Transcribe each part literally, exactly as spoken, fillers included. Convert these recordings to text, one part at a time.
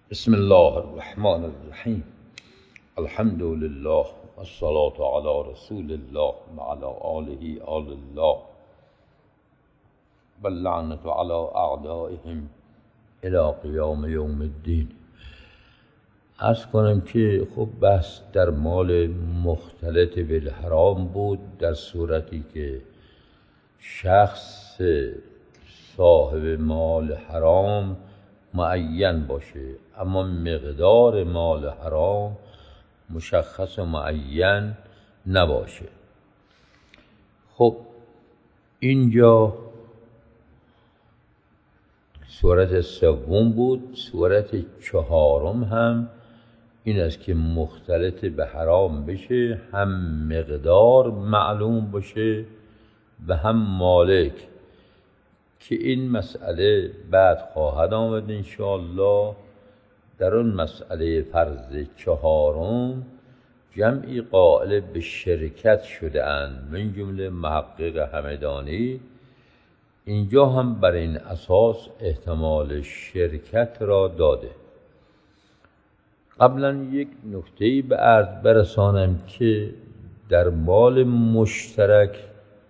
بسم الله الرحمن الرحیم. الحمد لله والصلاة على رسول الله وعلى آله آل الله واللعنة على أعدائهم إلى قیام یوم الدین. عرض کنم که خب بحث در مال مختلط بالحرام بود، در صورتی که شخص صاحب مال حرام معین باشه اما مقدار مال حرام مشخص و معین نباشه. خب اینجا صورت سوم بود. صورت چهارم هم این است که مختلط به حرام بشه، هم مقدار معلوم باشه و هم مالک، که این مسئله بعد خواهد آمد انشاءالله. در اون مسئله فرض چهارم جمعی قائل به شرکت شده اند، من جمله محقق همدانی. اینجا هم بر این اساس احتمال شرکت را داده. قبلا یک نکته‌ای به عرض برسانم که در مال مشترک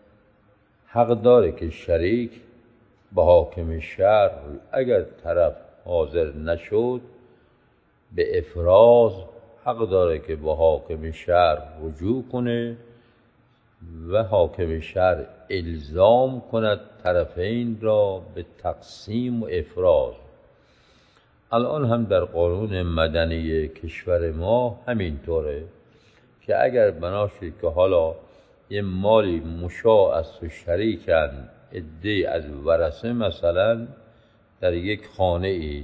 حق داره که شریک به حاکم شهر اگر طرف حاضر نشد به افراز حق داره که به حاکم شهر رجوع کنه و حاکم شهر الزام کند طرفین را به تقسیم و افراز. الان هم در قانون مدنی کشور ما همینطوره که اگر بناشه که حالا یه مالی مشاع است و شریکن عده‌ای از ورثه، مثلا در یک خانه ای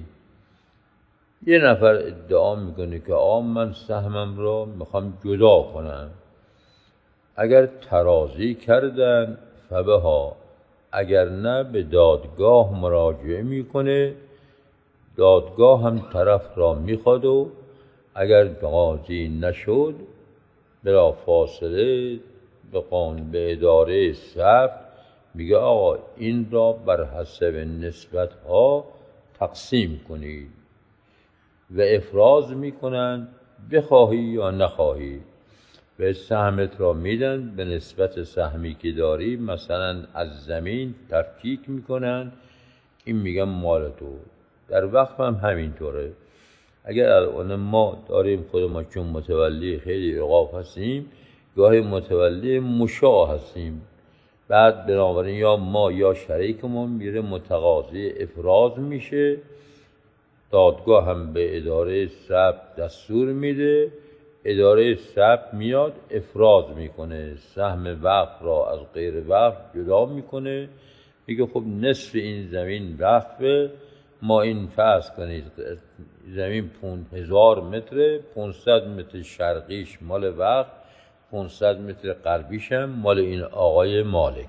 یه نفر ادعا میکنه که آ من سهمم را میخوام جدا کنم، اگر ترازی کردن فبها، اگر نه به دادگاه مراجعه میکنه، دادگاه هم طرف را میخواد و اگر قاضی نشد بلا فاصله به قانون به اداره ثبت میگه آقا این را بر حسب نسبت ها تقسیم کنید و افراز میکنن بخواهی یا نخواهی. و سهمت را میدن به نسبت سهمی که داری، مثلا از زمین تفکیک میکنن، این میگن مال تو. در وقت هم همینطوره. اگر الان ما داریم خود ما چون متولی خیلی اوقاف هستیم، گاهی متولی مشاع هستیم، بعد بنابراین یا ما یا شریکمون میره متقاضی افراز میشه، دادگاه هم به اداره ثبت دستور میده، اداره ثبت میاد افراز میکنه، سهم وقف را از غیر وقف جدا میکنه، میگه خب نصف این زمین وقفه، ما این فرض کنید زمین پون هزار متره، پونصد متر شرقیش مال وقف، پونصد متر غربیش هم مال این آقای مالک.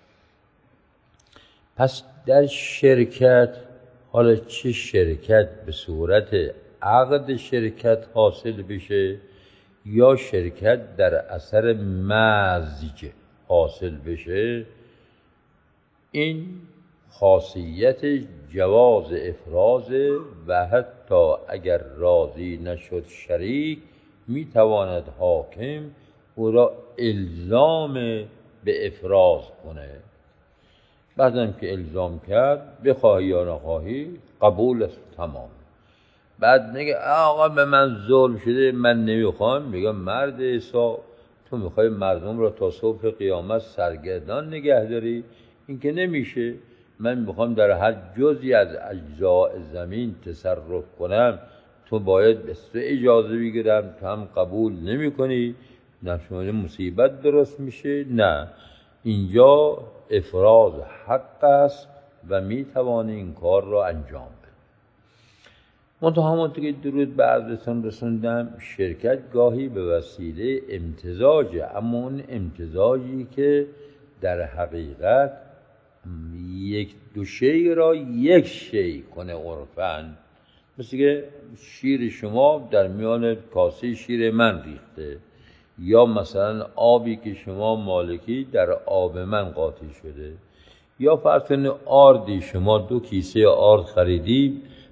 پس در شرکت، حالا چه شرکت به صورت عقد شرکت حاصل بشه یا شرکت در اثر مزج حاصل بشه، این خاصیت جواز افراز و حتی اگر راضی نشد شریک میتواند حاکم او را الزام به افراز کنه. بعدم که الزام کرد بخواهی یا نخواهی قبول است، تمام. بعد میگه آقا به من ظلم شده من نمیخوام، میگه مرد عیسی تو میخوای مردم را تا صبح قیامت سرگردان نگه داری؟ این که نمیشه. من میخوام در هر جزئی از اجزاء زمین تصرف کنم، تو باید به تو اجازه بگیرم، تو هم قبول نمی کنی، نشونه مصیبت درست میشه. نه، اینجا افراز حق است و میتوانی این کار را انجام بده. منتها همونطور که درود به عرضتون رسوندم، شرکت گاهی به وسیله امتزاجه، اما اون امتزاجی که در حقیقت یک دو شی را یک شی کنه عرفاً. مثل که شیر شما در میان کاسه شیر من ریخته، یا مثلا آبی که شما مالکی در آب من قاطی شده، یا فرض کنید آردی شما دو کیسه آرد خریدی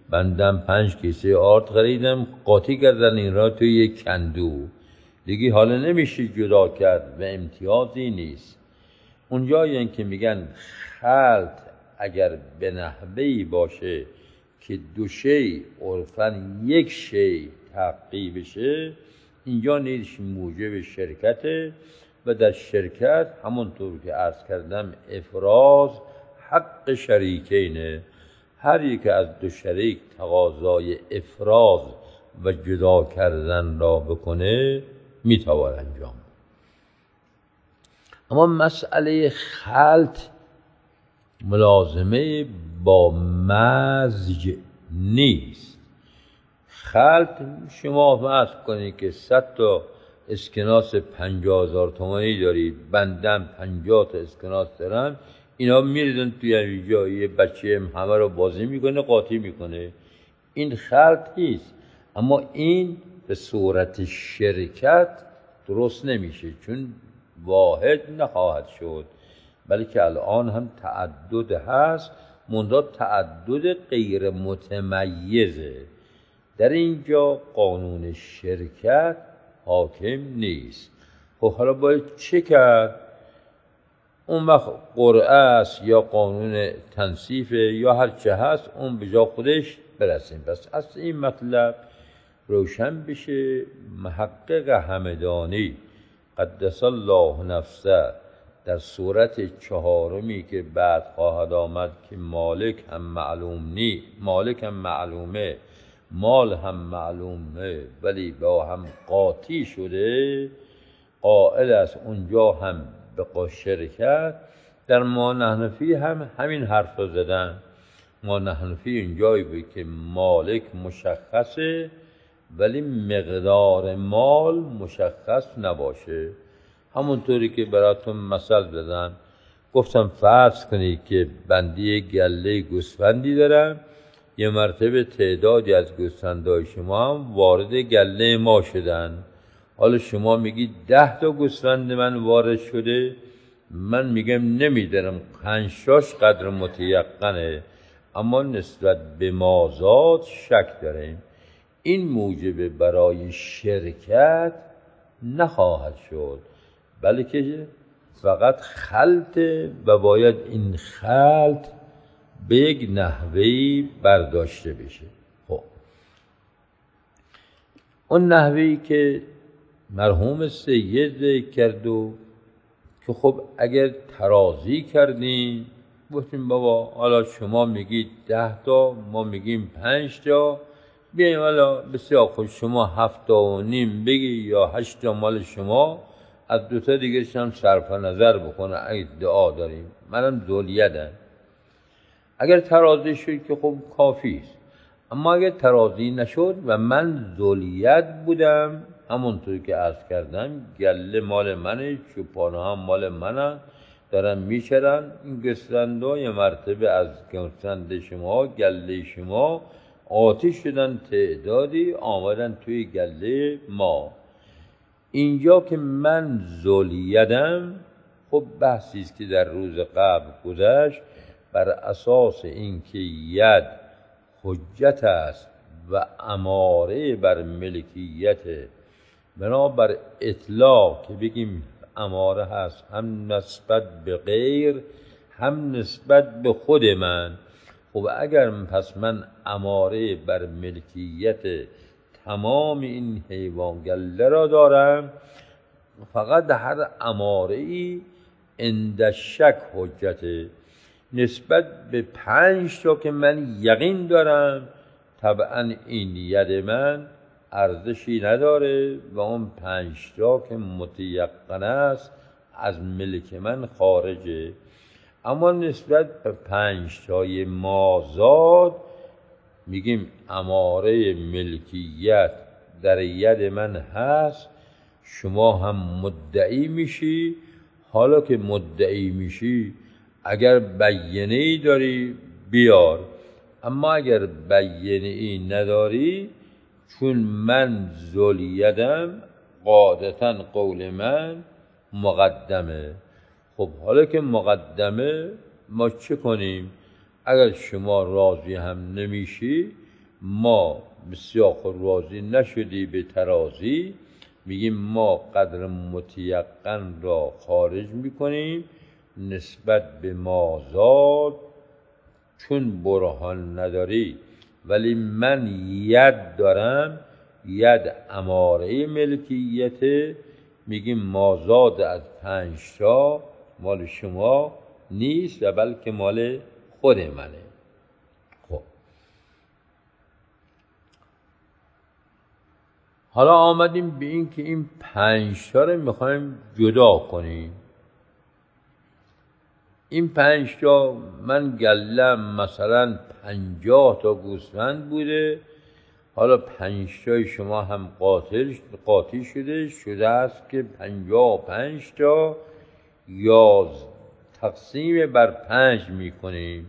بندم پنج کیسه آرد خریدم، قاطی کردن این را توی یک کندو، دیگه حالا نمیشه جدا کرد و امتیازی نیست. اونجایی که میگن خلط اگر به نحوهی باشه که دو شی عرفاً یک شی تحقیق بشه، اینجا نیش موجب شرکته و در شرکت همونطور که عرض کردم افراز حق شریکینه، هر یک از دو شریک تقاضای افراز و جدا کردن را بکنه میتوان انجام. اما مسئله خلط ملازمه با مزج نیست. خلط شما فرض کنید که صد تا اسکناس پنجاه هزار تومانی دارید، بندم پنجاه تا اسکناس دارن، اینا میریزن توی اینجا، یه بچه همه رو بازی میکنه، قاطی میکنه، این خلط نیست. اما این به صورت شرکت درست نمیشه، چون واحد نخواهد شد، بلکه الان هم تعدد هست، منتها تعدد غیر متمیزه. در اینجا قانون شرکت حاکم نیست. خب حالا باید چه کرد؟ اون وقت قرعه است یا قانون تنصیف یا هر چه هست، اون به جا خودش برسیم. پس از این مطلب روشن بشه، محقق همدانی قدس الله نفسه در صورت چهارمی که بعد خواهد آمد که مالک هم معلوم نی، مالک هم معلومه، مال هم معلومه، ولی با هم قاطی شده، قائل است اونجا هم به شرکت. در ما نحنفی هم همین حرف رو زدن. ما نحنفی اینجایی بود که مالک مشخصه ولی مقدار مال مشخص نباشه. همونطوری که براتون مثل زدن، گفتم فرض کنید که بندی گله گوسفندی دارم، یه مرتبه تعدادی از گوسفندای شما هم وارد گله ما شدن. حالا شما میگید ده تا گوسفند من وارد شده، من میگم نمیدارم، پنجتاش قدر متیقنه، اما نسبت به مازاد شک داریم. این موجب برای شرکت نخواهد شد، بلکه فقط خلطه و باید این خلط به یک نحوهی برداشته بشه. خب اون نحوهی که مرحوم سید ذکر کرد و که خب اگر ترازی کردیم، گفتیم بابا حالا شما میگید ده تا، ما میگیم پنج تا، بیاییم حالا بسیار خوب شما هفت تا و نیم بگی یا هشت تا مال شما، از دوتا دیگرش هم صرف نظر بکنه اگه ادعا داریم، منم ذولیدم. اگر ترازی شد که خب کافی است. اما اگر ترازی نشد و من ذولیت بودم، همونطور که عرض کردم گله مال منه، چوپانه هم مال منه، دارن میچرن، این گوسفندا یه مرتبه از گوسفند شما گله شما آتش شدن، تعدادی آمدن توی گله ما. اینجا که من ذولیدم، خب بحثی است که در روز قبل گذشت، بر اساس اینکه ید حجت است و اماره بر ملکیت، بنابر اطلاق که بگیم اماره هست هم نسبت به غیر هم نسبت به خود من. خب اگر پس من اماره بر ملکیت تمام این حیوان گله را دارم، فقط هر اماره ای عند شک حجته. نسبت به پنج تا که من یقین دارم، طبعا این ید من ارزشی نداره و اون پنج تا که متیقن است از ملک من خارجه. اما نسبت به پنج تای مازاد میگیم اماره ملکیت در ید من هست، شما هم مدعی میشی. حالا که مدعی میشی، اگر بیانه‌ای داری بیار، اما اگر بیانه‌ای نداری، چون من ذولیدم، قاعدتاً قول من مقدمه. خب حالا که مقدمه، ما چه کنیم؟ اگر شما راضی هم نمیشی، ما به سیاق راضی نشدی به ترازی، میگیم ما قدر متیقن را خارج میکنیم نسبت به مازاد. چون برهان نداری ولی من ید دارم، ید اماره ملکیته، میگیم مازاد از پنج تا مال شما نیست و بلکه مال خود منه. خب حالا آمدیم به این که این پنج تا رو میخوایم جدا کنیم. این پنج تا من گلم مثلا پنجاه تا گوسفند بوده، حالا پنج تای شما هم قاتل قاطی شده شده است که پنجاه و پنج تا یاز تقسیم بر پنج میکنیم،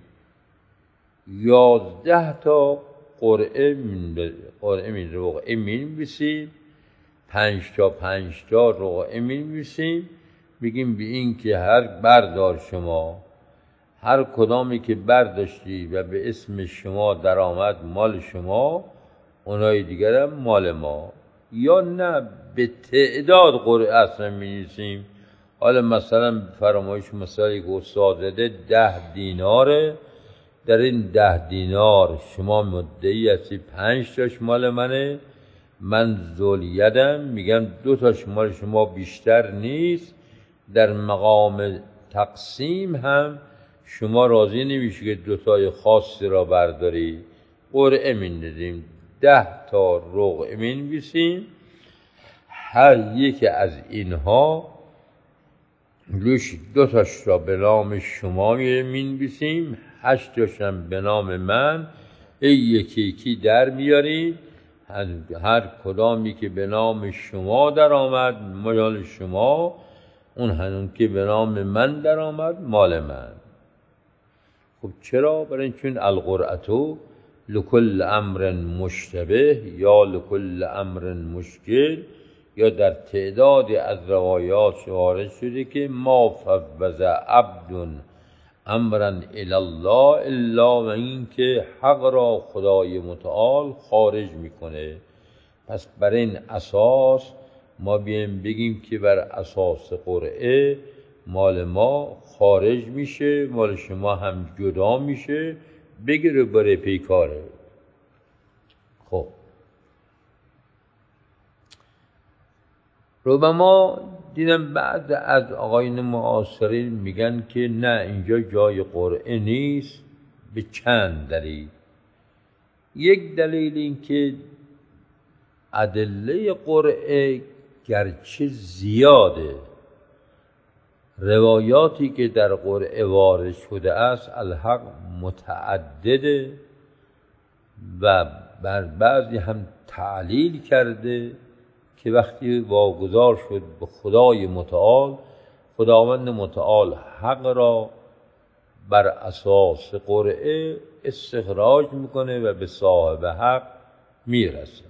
یازده تا قرعه قرعه می رقعه مینویسیم، پنج تا پنج تا رقعه مینویسیم. میگیم به این که هر بردار شما هر کدامی که برداشتی و به اسم شما درآمد مال شما، اونای دیگر هم مال ما. یا نه به تعداد قرعه اصلا می‌نویسیم. حالا مثلا فرمایش مثالی که استاد زده ده دیناره، در این ده دینار شما مدعی هستی پنج تاش مال منه، من ذوالیدم میگم دو تاش مال شما بیشتر نیست. در مقام تقسیم هم شما راضی نمیشی که دوتای خاصی را برداری، قرعه میندازیم، ده تا رقعه مینویسیم، هر یک از اینها روش دوتاش را به نام شما مینویسیم، هشت تاشم به نام من، ای یکی یکی در میاریم، هر کدامی که به نام شما در آمد مال شما، اون هنون که به نام من در آمد مال من. خب چرا؟ برای این چون القرعتو لکل امر مشتبه یا لکل امر مشکل، یا در تعدادی از روایات وارد شده که ما فوض عبد امرا الی الله الا و این که حق را خدای متعال خارج میکنه. پس بر این اساس ما بیایم بگیم که بر اساس قرعه مال ما خارج میشه، مال شما هم جدا میشه، بگیره بره پیکاره. خب ربما دیدم بعد از آقایون معاصرین میگن که نه اینجا جای قرعه نیست به چند دلیل. یک دلیل این که ادله قرعه گرچه زیاده، روایاتی که در قرعه وارد شده است الحق متعدده و بر بعضی هم تعلیل کرده که وقتی واگذار شد به خدای متعال، خداوند متعال حق را بر اساس قرعه استخراج میکنه و به صاحب حق میرسه.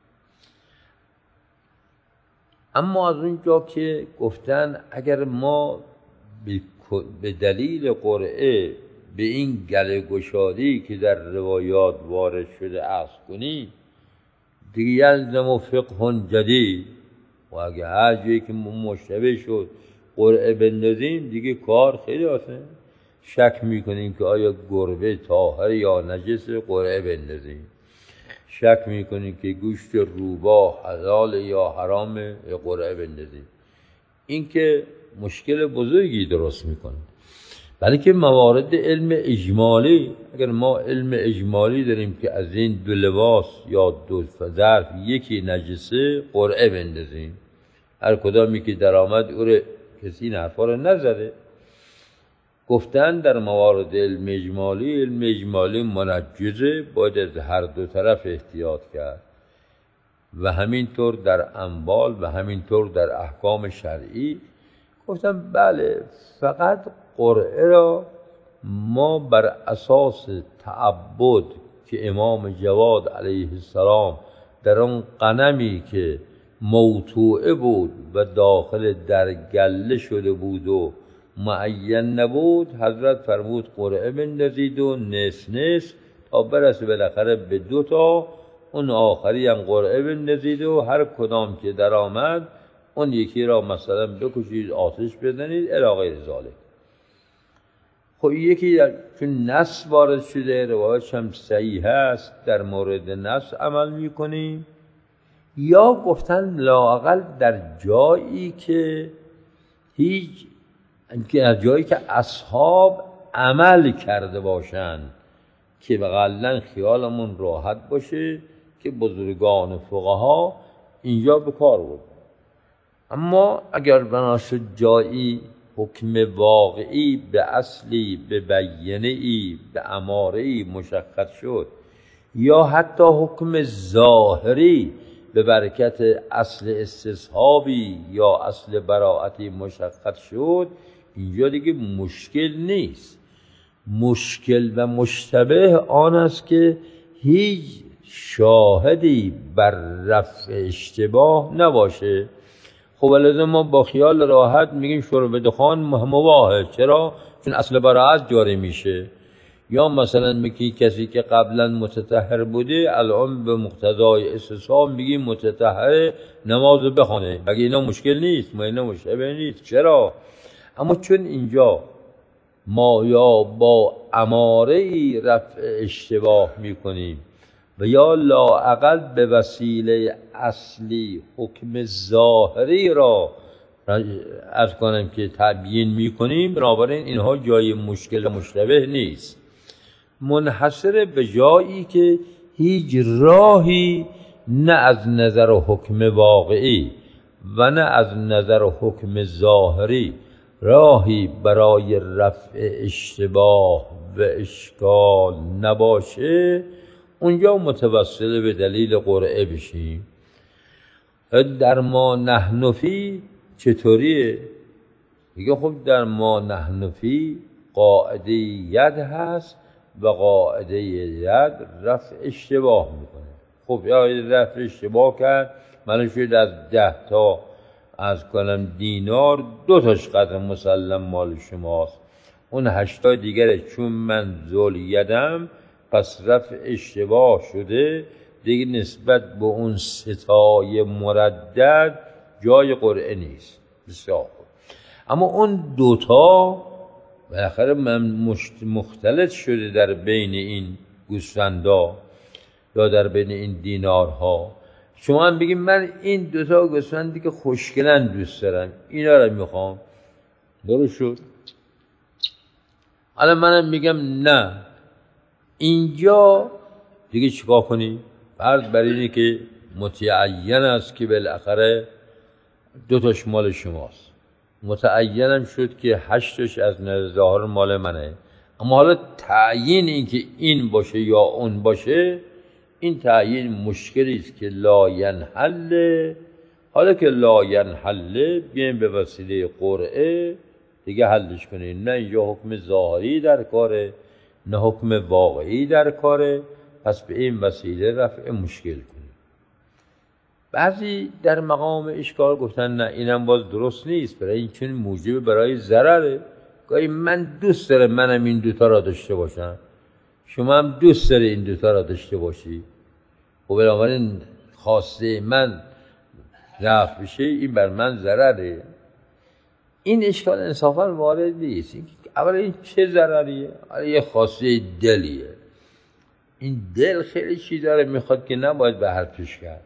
اما از اونجا که گفتن اگر ما به دلیل قرعه به این گله گشادی که در روایات وارد شده عکس کنیم، دیگه یلزم و فقه جدید، و اگه هر جایی که مشتبه شد قرعه بندازیم دیگه کار خیلی آسان. شک میکنیم که آیا گربه طاهر یا نجس، قرعه بندازیم. شک میکنیم که گوشت روباه حلال یا حرام، قرعه بندازیم. این که مشکل بزرگی درست میکنه. بلکه موارد علم اجمالی، اگر ما علم اجمالی داریم که از این دو لباس یا دو ظرف یکی نجسه، قرعه بندازیم. هر کدامی که در آمد او رو کسی این حرفا رو نزده. گفتن در موارد علم اجمالی، علم اجمالی منجزه، باید از هر دو طرف احتیاط کرد و همینطور در اموال و همینطور در احکام شرعی. گفتم بله، فقط قرعه را ما بر اساس تعبد که امام جواد علیه السلام در اون غنمی که موتوعه بود و داخل در گله شده بود و معین نبود، حضرت فرمود قرعه بندازید و نصف نصف تا برسه بالاخره به دو تا، اون آخری هم قرعه بندازید و هر کدام که در آمد اون یکی را مثلا بکشید، آتش بزنید الی غیر ذالک. خب یکی چون نص وارد شده، روایتش هم صحیح هست، در مورد نص عمل میکنیم، یا گفتن لااقل در جایی که هیچ در جایی که اصحاب عمل کرده باشند که بقلن خیالمون راحت باشه که بزرگان فقها اینجا به کار بود. اما اگر بناشد جایی حکم واقعی به اصلی، به بیانه‌ای، به اماره‌ای مشخص شد، یا حتی حکم ظاهری به برکت اصل استصحابی یا اصل براعتی مشخص شد، اینجا دیگه مشکل نیست. مشکل و مشتبه آن است که هیچ شاهدی بر رفع اشتباه نباشه. خب لازم ما با خیال راحت میگیم شرب دخان مباهه. چرا؟ چون اصل براعت جاری میشه. یا مثلا میگی کسی که قبلا متطهر بوده الان به مقتضای استصحاب میگیم متطهر نماز بخونه، مگه اینا مشکل نیست؟ ما اینا مشکل نیست. چرا؟ اما چون اینجا ما یا با اماره ای رفع اشتباه میکنیم و یا لااقل به وسیله اصلی حکم ظاهری را از کنم که تبیین میکنیم، بنابراین اینها جای مشکل مشتبه نیست. منحصر به جایی که هیچ راهی نه از نظر حکم واقعی و نه از نظر حکم ظاهری راهی برای رفع اشتباه و اشکال نباشه، اونجا متوسل به دلیل قرعه بشیم. در ما نحن فی چطوریه؟ دیگه خب در ما نحن فی قاعده ید هست و قاعده ید رفع اشتباه میکنه. خب یا رفع اشتباه کرد، من شاید از ده تا از کنم دینار دو تاش قدر مسلم مال شماست، اون هشتا دیگره چون من ذل یدم پس رفع اشتباه شده دیگه، نسبت به اون ستای مردد جای قرعه نیست. بسیار خوب. اما اون دوتا بالاخره من مختلط شده در بین این گوسفندا یا در بین این دینارها. شما هم بگیم من این دوتا گوسفندی که خوشگلن دوست دارم، اینا رو میخوام، درست شد. حالا منم میگم نه، اینجا دیگه چیکار کنی؟ فرض بر اینه که متعین است که بالاخره دوتاش مال شماست، متعینم شد که هشتش از نظر ظاهر مال منه، اما حالا تعیین این که این باشه یا اون باشه، این تعیین مشکلی است که لا ینحل. حالا که لا ینحل بیایم به وسیله قرعه دیگه حلش کنیم. نه اینجا حکم ظاهری در کاره نه حکم واقعی در کاره، پس به این وسیله رفع مشکل کنیم. بعضی در مقام اشکال گفتن نه اینم باز درست نیست، برای این چون موجب برای ضرره. گاهی من دوست دارم منم این دوتا را داشته باشم، شما هم دوست داری این دوتا را داشته باشی، و بنابراین خواسته من رفع بشه، این بر من ضرره. این اشکال انصافا وارد نیست. اولا این چه ضرریه؟ یه خواسته دلیه. این دل خیلی چیز داره میخواد که نباید به حرفش کرد.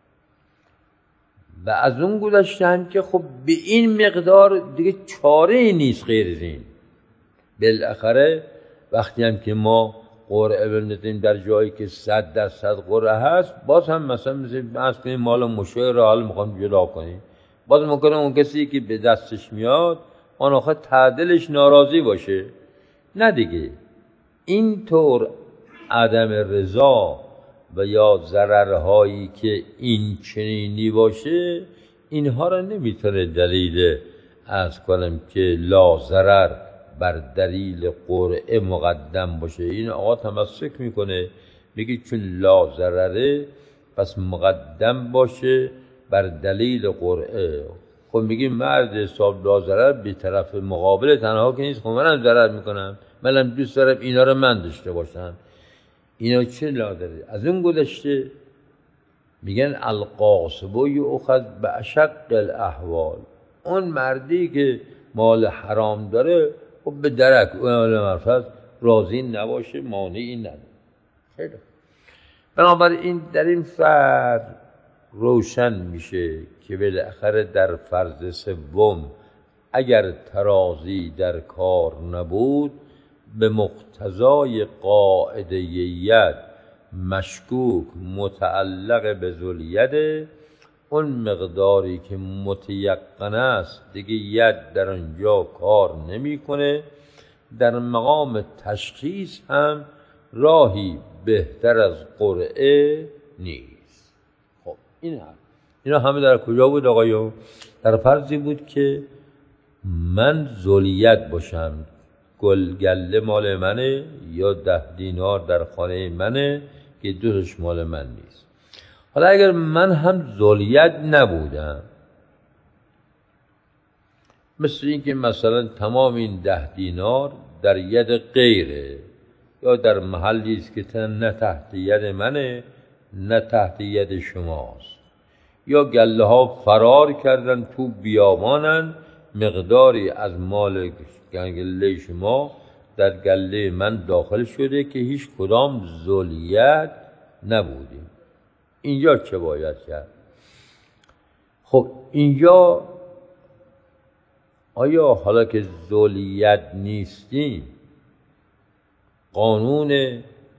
و از اون گذشته هم که خب به این مقدار دیگه چاره نیست غیر از این. بالاخره وقتی هم که ما قرعه بندازیم در جایی که صد درصد قرعه هست، باز هم مثلا مثل بحث کنیم مال مشاهره را حال میخوام جدا کنیم، باز ممکنه اون کسی که به دستش میاد آن آخر تعدلش ناراضی باشه. نه دیگه این طور عدم رضا و یا ضررهایی که این چنینی باشه، اینها را نمیتونه دلیل از کنم که لا ضرر بر دلیل قرعه مقدم باشه. این آقا تمسک میکنه، میگه چون لا ضرره پس مقدم باشه بر دلیل قرعه. خب میگیم مرد حساب لا ضرر به طرف مقابل تنها که نیست، خب منم ضرر میکنم، منم دوست دارم اینا رو من داشته باشم. اینا چه لادره؟ از اون گذشته میگن القاسب یؤخذ باشق الاحوال، اون مردی که مال حرام داره خب به درک اون مرفض راضی نباشه، مانعی نداره. خیلی بنابراین در این فرد روشن میشه که بالاخره در فرض سوم اگر ترازی در کار نبود، به مقتضای قاعده ید مشکوک متعلق به ذوالید، اون مقداری که متیقن است دیگه ید در اونجا کار نمیکنه. در مقام تشخیص هم راهی بهتر از قرعه نیست. خب این هم اینا همه در کجا بود آقایون؟ در فرضی بود که من ذوالید باشم، گل گله مال منه یا ده دینار در خانه منه که دوتاش مال من نیست. حالا اگر من هم ذوالید نبودم، مثل این که مثلا تمام این ده دینار در ید غیره یا در محلی است که نه تحت ید منه نه تحت ید شماست، یا گله ها فرار کردن تو بیابانن، مقداری از مال گله شما در گله من داخل شده که هیچ کدام ذوالید نبودیم. اینجا چه باید کرد؟ خب اینجا آیا حالا که ذوالید نیستیم قانون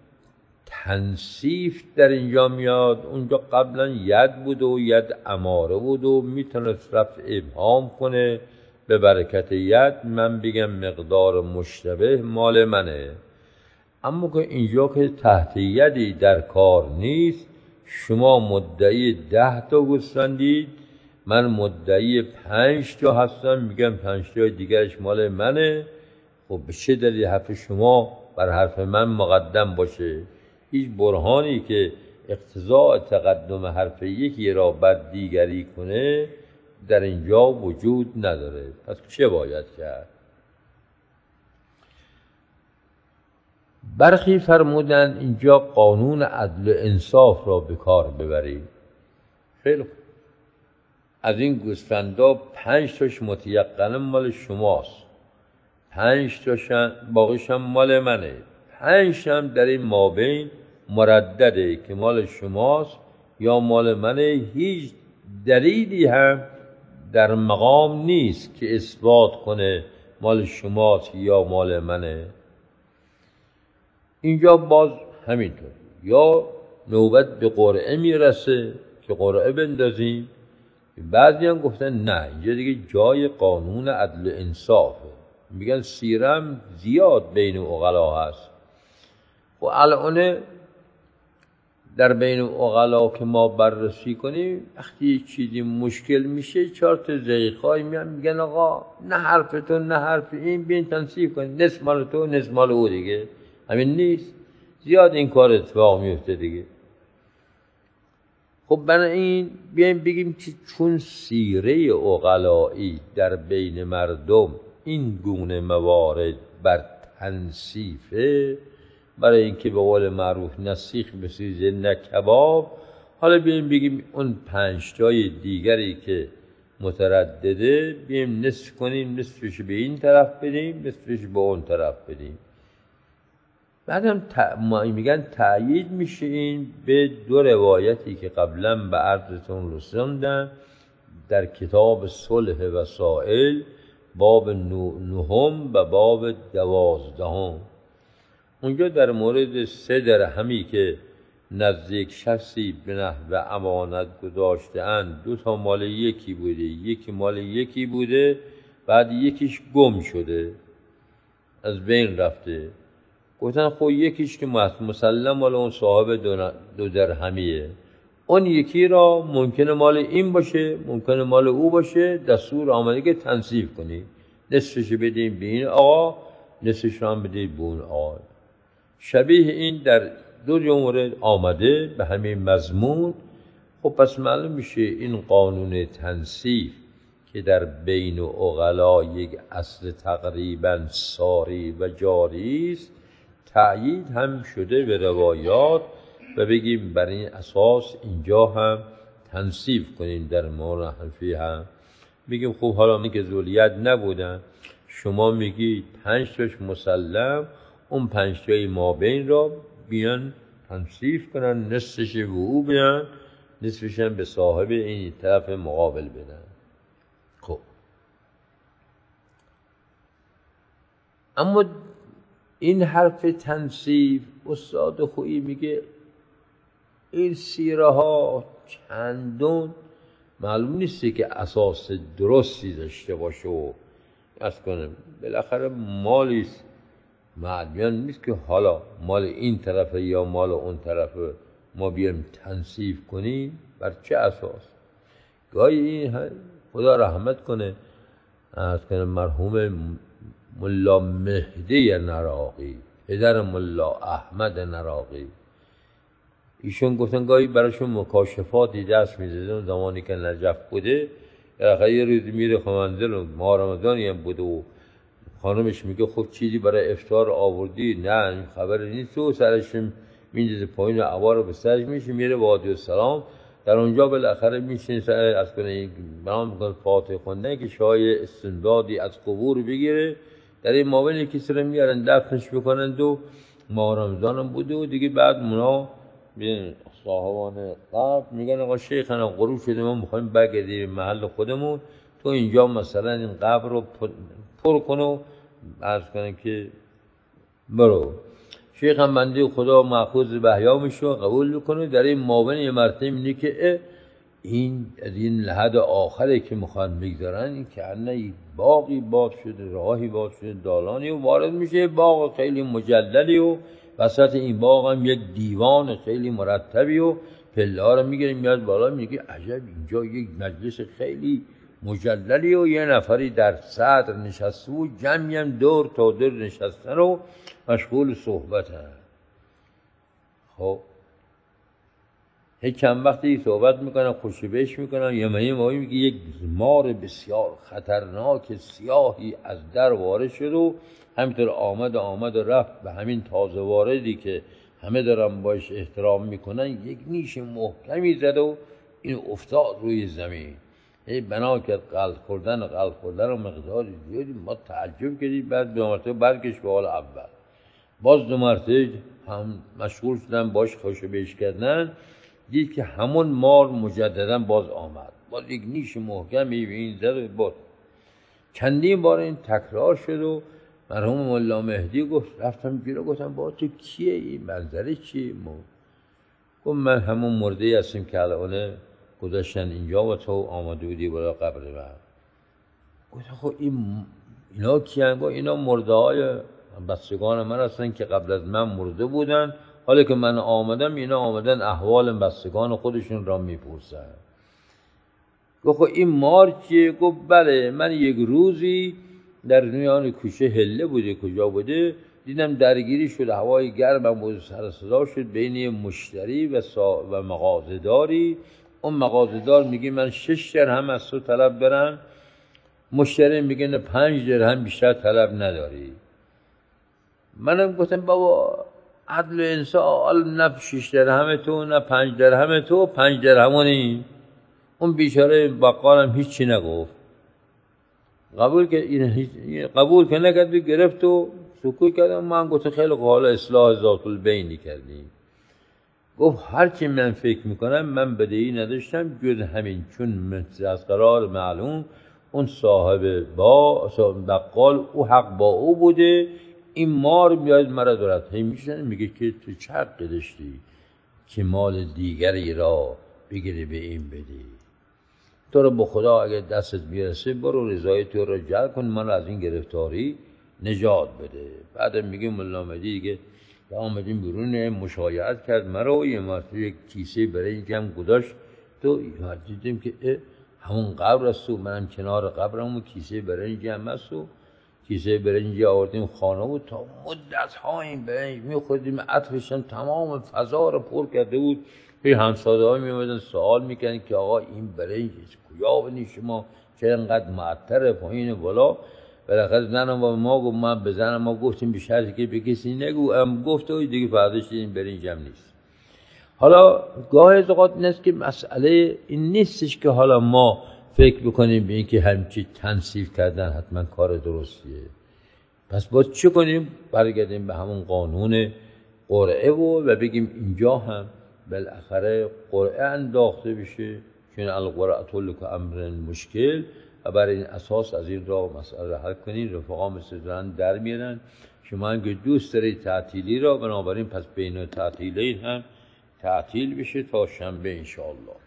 تنصیف در اینجا میاد؟ اونجا قبلا ید بود و ید اماره بود و میتونست رفع ابهام کنه به برکت ید من بگم مقدار مشتبه مال منه. اما که اینجا که تحت یدی در کار نیست، شما مدعی ده تا گوسفندید، من مدعی پنج تا هستم، میگم پنج تا دیگرش مال منه. خب به چه دلیل حرف شما بر حرف من مقدم باشه؟ هیچ برهانی که اقتضاء تقدم حرف یکی را بر دیگری کنه در اینجا وجود نداره. پس چه باید کرد؟ برخی فرمودن اینجا قانون عدل و انصاف را به کار ببرید. خیلی خوب، از این گوسفندا پنج تاش متیقنا مال شماست، پنج تاشن باقیش هم مال منه، پنج هم در این مابین مردده که مال شماست یا مال منه. هیچ دلیلی هم در مقام نیست که اثبات کنه مال شماست یا مال منه. اینجا باز همینطور یا نوبت به قرعه میرسه که قرعه بندازیم. بعضی هم گفتن نه، اینجا دیگه جای قانون عدل انصافه. میگن سیرم زیاد بین عقلا هست. و الان در بین عقلا که ما بررسی کنیم، وقتی چیزی مشکل میشه چهار تا زیخای میان میگن آقا نه حرف تو نه حرف این، بیاین تنصیف کنید، نصف مال تو نصف مال او. دیگه همین نیست؟ زیاد این کار اتفاق میفته دیگه. خب بنابراین بیایم بگیم که چون سیره عقلایی در بین مردم این گونه موارد بر تنصیفه، برای اینکه به قول معروف نسیخ بسیزه نه کباب، حالا بیایم بگیم اون پنج تای دیگری که متردده بیایم نصف کنیم، نصفش به این طرف بدیم، نصفش به اون طرف بدیم. بعدم ما میگن تأیید میشه این به دو روایتی که قبلا به عرضتون رسوندم در کتاب صلح وسائل باب نهم و باب دوازدهم. اونجا در مورد سه درهمی که نزدیک شخصی به نحو امانت گذاشته اند، دو تا مال یکی بوده، یکی مال یکی بوده، بعد یکیش گم شده، از بین رفته. گفتن خب یکیش که مسلم مال اون صاحب دو درهمیه، اون یکی را ممکنه مال این باشه ممکنه مال او باشه، دستور آمده که تنصیف کنی، نصفش بدیم به این آقا، نصفش هم بدیم به اون آقا. شبیه این در دو مورد آمده به همین مضمون. خب پس معلوم میشه این قانون تنصیف که در بین عقلا یک اصل تقریبا ساری و جاری است، تأیید هم شده به روایات و بگیم بر این اساس اینجا هم تنصیف کنیم در مورد حنفی هم بگیم خب حالا من که ذولیت نبودن شما میگی پنج تاش مسلم، اون پنج تای مابین را بیان تنصیف کنن، نصفش به او بدن، نصفش هم به صاحب این طرف مقابل بدن. خب اما این حرف تنصیف استاد خویی میگه این سیره ها چندون معلوم نیستی که اساس درستی داشته باشه و از کنم بالاخره مالیست معلوم نیست که حالا مال این طرفه یا مال اون طرفه ما بیایم تنصیف کنیم بر چه اساس. گاهی این خدا رحمت کنه از کنم مرحوم ملا مهدی نراقی پدر ملا احمد نراقی، ایشون گفتن گاهی براشون مکاشفاتی دست میزدن زمانی که نجف بوده. یه روز میره خمنزل و ماه رمضانی هم بوده و خانمش میگه خب چیزی برای افطار آوردی؟ نه این خبری نیست. و سرش میندازه پایین عبا رو به سرش میشه میره وادی السلام، در اونجا بالاخره میشین سر از کنه برام میکنه فاتحه خوندن که شای استمدادی از قبور بگیره. در این مابین کسی رو میارن دفنش بکنند و ماه رمضان هم بوده و دیگه بعد مونا بیان صاحبان قبر میگن آقا شیخنا غروب شده ما میخوایم برگردیم محل خودمون، تو اینجا مثلا این قبر رو پر کن و عرض کنن که برو. شیخ هم بنده خدا مأخوذ به احیا میشه قبول میکنه. در این مابین یه مرتبه میگه که این از این لحد آخره که میخوان بگذارن این که انه باقی باز شده، راهی باز شده، دالانی و وارد میشه باغ خیلی مجللی و وسط این باغ هم یک دیوان خیلی مرتبی و پله ها رو میگیره میاد بالا. میگه عجب اینجا یک مجلس خیلی مجللی و یه نفری در صدر نشسته و جمعی هم دور تا دور نشستن و مشغول صحبت هم. خب هیچ چند وقتی صحبت میکنن خوشبش میکنن یه مهی ماهی میگه یک مار بسیار خطرناک سیاهی از در وارد شد و همینطور آمد و آمد و رفت به همین تازه واردی که همه دارن باش احترام میکنن یک نیش محکمی زد و این افتاد روی زمین. ای بنا کرد قلب خوردن و قلب خوردن و مقداری زیادی ما تعجب کردیم. بعد دو مرتبه برگشت به حال اول، باز دو مرتبه هم مشغول شدن باش خوشبش کردن، دید که همون مار مجددا باز آمد، باز یک نیش محکمی به این زد و باز چندین بار این تکرار شد و مرحوم ملا مهدی گفت رفتم جلو گفتم با تو کیه این منظره چیه؟ گفت من همون مرده هستیم که الان گذاشتن اینجا و تو آمده بودی بالا قبر من. گفت خب این اینا کیان؟ گفت اینا مرده های بستگان من هستن که قبل از من مرده بودن، حالا که من آمدم اینا آمدن احوال بستگان خودشون را میپرسن. گفت خب این مار چیه؟ گفت بله من یک روزی در میان کوچه هله بوده کجا بوده دیدم درگیری شد، هوای گرم بود، سر صدا شد بین مشتری و, سا... و مغازه‌داری. اون مغازه‌دار میگه من شش درهم از تو طلب برم، مشتری میگه نه پنج درهم بیشتر طلب نداری. منم گفتم بابا عدل و انصاف، نه شش درهم تو نه پنج درهم تو، پنج درهمونی. اون بیچاره بقالم هیچی نگفت، قبول که این قبول که نکرد گرفت و سکوت کردم. من گفتم خیلی حالا اصلاح ذات البین کردیم. گفت هرچی من فکر میکنم من بدهی نداشتم جز همین، چون از قرار معلوم اون صاحب با صاحب بقال او حق با او بوده، این مار میاد مرا دارد هی میشن میگه که تو چه حق داشتی که مال دیگری را بگیری به این بدی؟ تو رو به خدا اگر دستت میرسه برو رضای تو رو جلب کن، من از این گرفتاری نجات بده. بعد میگه ملا مهدی دیگه با آمدیم بیرون مشایعت کرد مرا، یه مرتبه یک کیسه برنج هم گذاشت تو دیدیم که همون قبر است و منم کنار قبرم و کیسه برنج هم هست و کیسه برنج آوردیم خانه بود. تا مدت ها این برنج میخوردیم، عطرش هم تمام فضا رو پر کرده بود. هی همسایه ها میومدن سوال میکنن که آقا این برنج کجا بنی شما چرا انقدر معطره پایین بالا؟ بالاخره زنم با ما گفت، من به زنم ما گفتیم به شرطی که به کسی نگو، ام گفت و دیگه فرداش دیدیم برنجم نیست. حالا گاه از اوقات این است که مسئله این نیستش که حالا ما فکر بکنیم به این که همچی تنصیف کردن حتما کار درستیه. پس باید چه کنیم؟ برگردیم به همون قانون قرعه و و بگیم اینجا هم بالاخره قرعه انداخته بشه، چون القرعه لک امر مشکل، و برای این اساس از این راه مسئله حل کنین. رفقا مثل زن در میرن، شما اگه دوست دارید تعطیلی را، بنابراین پس بین تعطیلین هم تعطیل بشه تا شنبه انشاءالله.